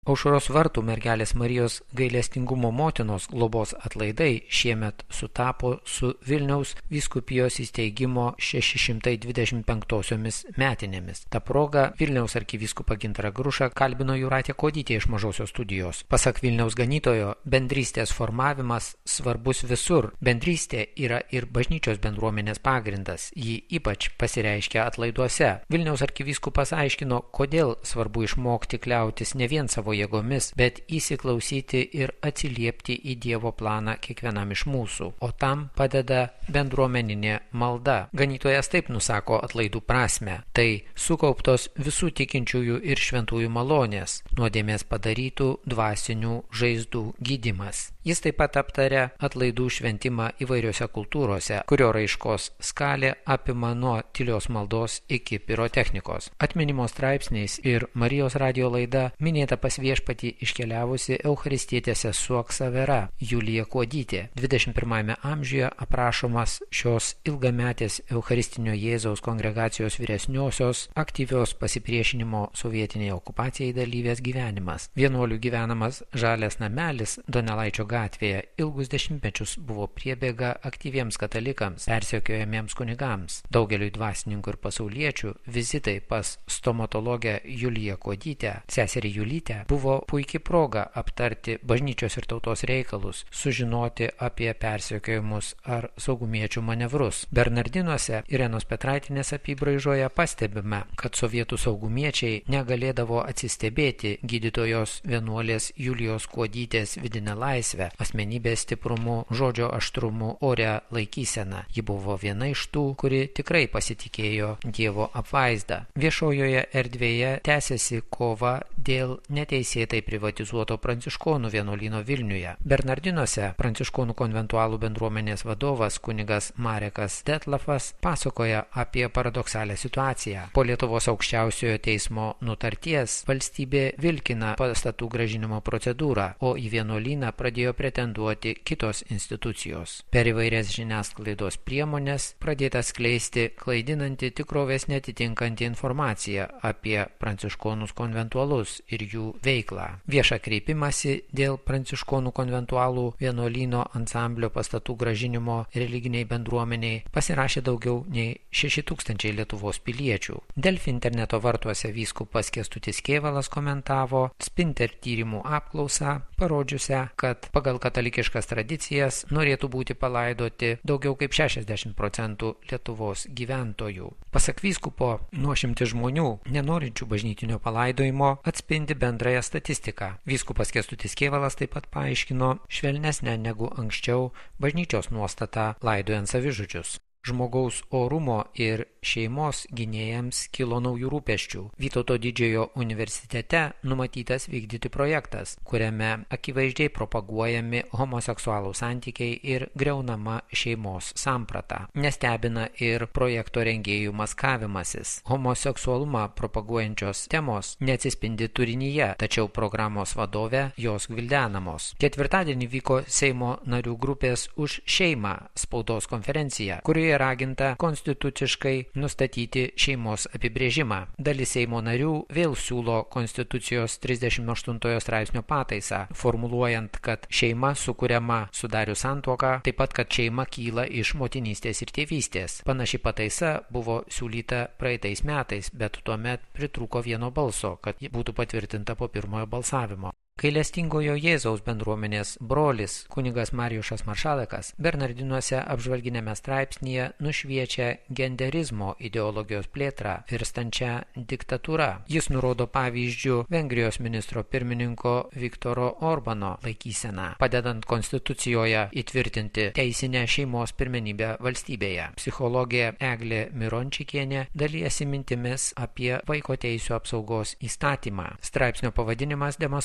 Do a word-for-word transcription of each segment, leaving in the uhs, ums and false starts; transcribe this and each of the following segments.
Aušros vartų mergelės Marijos gailestingumo motinos globos atlaidai šiemet sutapo su Vilniaus vyskupijos įsteigimo šeši šimtai dvidešimt penktosiomis metinėmis. Ta proga Vilniaus arkivyskupą Gintarą Grušą kalbino Jūratė Kuodytė iš Mažosios studijos. Pasak Vilniaus ganytojo, bendrystės formavimas svarbus visur. Bendrystė yra ir bažnyčios bendruomenės pagrindas. Ji ypač pasireiškia atlaiduose. Vilniaus arkivyskupas aiškino, kodėl svarbu išmokti kliautis ne vien savo jėgomis, bet įsiklausyti ir atsiliepti į Dievo planą kiekvienam iš mūsų. O tam padeda bendruomeninė malda. Ganytojas taip nusako atlaidų prasme. Tai sukauptos visų tikinčiųjų ir šventųjų malonės, nuodėmės padarytų dvasinių žaizdų gydymas. Jis taip pat aptarė atlaidų šventimą įvairiose kultūrose, kurio raiškos skalė apima nuo tylios maldos iki pirotechnikos. Atminimo straipsniais ir Marijos radijo laida minėta pas viešpatį iškeliavusi eucharistietė sesuo Ksavera Julija Kuodytė. dvidešimt pirmajame amžiuje aprašomas šios ilgametės eucharistinio Jėzaus kongregacijos vyresniosios aktyvios pasipriešinimo sovietiniai okupacijai dalyvės gyvenimas. Vienuolių gyvenamas žalias namelis Donelaičio gatvėje ilgus dešimtmečius buvo priebėga aktyviems katalikams, persekiojamiems kunigams. Daugeliui dvasininkų ir pasauliečių vizitai pas stomatologę Juliją Kuodytę, seserį Julytę, buvo puikia proga aptarti bažnyčios ir tautos reikalus, sužinoti apie persekiojimus ar saugumiečių manevrus. Bernardinuose Irenos Petraitinės apybraižoje pastebime, kad sovietų saugumiečiai negalėdavo atsistebėti gydytojos vienuolės Julijos Kuodytės vidinę laisvę, asmenybės stiprumu, žodžio aštrumu, orę laikyseną. Ji buvo viena iš tų, kuri tikrai pasitikėjo Dievo apvaizdą. Viešojoje erdvėje tęsiasi kova dėl neteisėtai privatizuoto pranciškonų vienuolyno Vilniuje. Bernardinuose pranciškonų konventualų bendruomenės vadovas kunigas Marekas Detlafas pasakoja apie paradoksalią situaciją. Po Lietuvos aukščiausiojo teismo nutarties valstybė vilkina pastatų grąžinimo procedūrą, o į vienuolyną pradėjo pretenduoti kitos institucijos. Per įvairias žiniasklaidos priemonės pradėta skleisti klaidinanti tikrovės netitinkantį informaciją apie pranciškonus konventualus ir jų veiklą. Viešą kreipimąsi dėl pranciškonų konventualų vienuolyno ansamblio pastatų grąžinimo religiniai bendruomeniai pasirašė daugiau nei šeši tūkstančiai Lietuvos piliečių. Delfi interneto vartuose vyskupas Kęstutis Kėvalas komentavo Spinter tyrimų apklausą, parodžiusią, kad pagal katalikiškas tradicijas norėtų būti palaidoti daugiau kaip šešiasdešimt procentų Lietuvos gyventojų. Pasak vyskupo, nuošimtis žmonių, nenorinčių bažnytinio palaidojimo, atspindi bendrąją statistiką. Vyskupas Kęstutis Kėvalas taip pat paaiškino švelnesnę negu anksčiau bažnyčios nuostatą laidojant savižudžius. Žmogaus orumo ir šeimos gynėjams kilo naujų rūpesčių. Vytauto didžiojo universitete numatytas vykdyti projektas, kuriame akivaizdžiai propaguojami homoseksualų santykiai ir griaunama šeimos samprata. Nestebina ir projekto rengėjų maskavimasis. Homoseksualumą propaguojančios temos neatsispindi turinyje, tačiau programos vadove jos gvildenamos. Ketvirtadienį vyko Seimo narių grupės už šeimą spaudos konferencija, kurioje raginta konstituciškai nustatyti šeimos apibrėžimą. Dalis Seimo narių vėl siūlo Konstitucijos trisdešimt aštuntojo straipsnio pataisą, formuluojant, kad šeima sukuriama sudarius santuoką, taip pat, kad šeima kyla iš motinystės ir tėvystės. Panaši pataisa buvo siūlyta praeitais metais, bet tuomet pritrūko vieno balso, kad ji būtų patvirtinta po pirmojo balsavimo. Gailestingojo Jėzaus bendruomenės brolis kunigas Marijušas Maršalakas Bernardinuose apžvalginėme straipsnyje nušviečia genderizmo ideologijos plėtrą virstančią diktatūrą. Jis nurodo pavyzdžių Vengrijos ministro pirmininko Viktoro Orbano laikyseną, padedant konstitucijoje įtvirtinti teisinę šeimos pirmenybę valstybėje. Psichologė Eglė Mirončikienė dalijasi mintimis apie vaiko teisių apsaugos įstatymą. Straipsnio pavadinimas demaskuoja,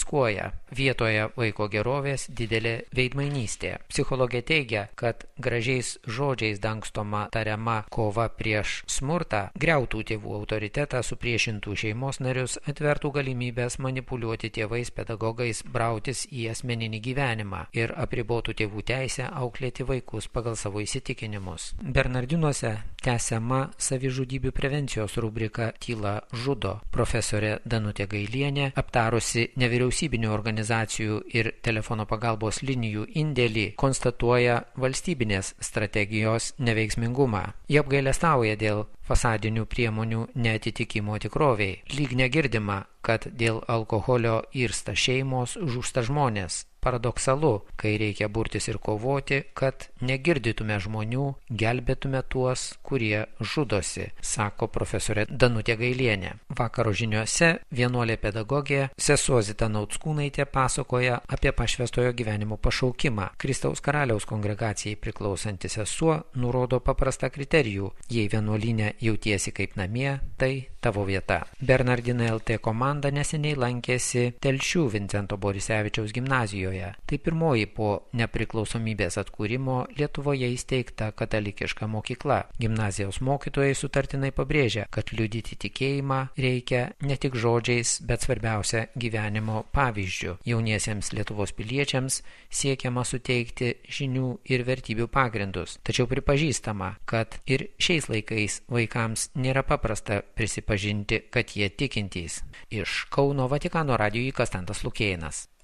Europoje. Vietoje vaiko gerovės didelė veidmainystė. Psichologė teigia, kad gražiais žodžiais dangstoma tariama kova prieš smurtą griautų tėvų autoritetą, supriešintų šeimos narius, atvertų galimybės manipuliuoti tėvais, pedagogais, brautis į asmeninį gyvenimą ir apribotų tėvų teisę auklėti vaikus pagal savo įsitikinimus. Bernardinuose tęsiama savižudybių prevencijos rubrika Tyla žudo. Profesorė Danutė Gailienė, aptarusi nevyriausybinių organizacijų ir telefono pagalbos linijų indėlį, konstatuoja valstybinės strategijos neveiksmingumą. Jie apgailestauja dėl fasadinių priemonių neatitikimo tikroviai. Lyg negirdima, kad dėl alkoholio irsta šeimos, žūsta žmonės. Paradoksalu, kai reikia burtis ir kovoti, kad negirdytume žmonių, gelbėtume tuos, kurie žudosi, sako profesorė Danutė Gailienė. Vakaro žiniuose vienuolė pedagogė sesuo Zita Nauckūnaitė pasakoja apie pašvęstojo gyvenimo pašaukimą. Kristaus karaliaus kongregacijai priklausanti sesuo nurodo paprastą kriterijų. Jei vienuolyne jautiesi kaip namie, tai tavo vieta. Bernardinai L T komanda neseniai lankėsi Telšių Vincento Borisevičiaus gimnazijoje. Tai pirmoji po nepriklausomybės atkūrimo Lietuvoje įsteigta katalikiška mokykla. Gimnazijos mokytojai sutartinai pabrėžia, kad liudyti tikėjimą reikia ne tik žodžiais, bet svarbiausia gyvenimo pavyzdžių. Jauniesiems Lietuvos piliečiams siekiama suteikti žinių ir vertybių pagrindus. Tačiau pripažįstama, kad ir šiais laikais vaikams nėra paprasta prisipažinti, kad jie tikintys. Iš Kauno Vatikano radijui Konstantas Lukėnas.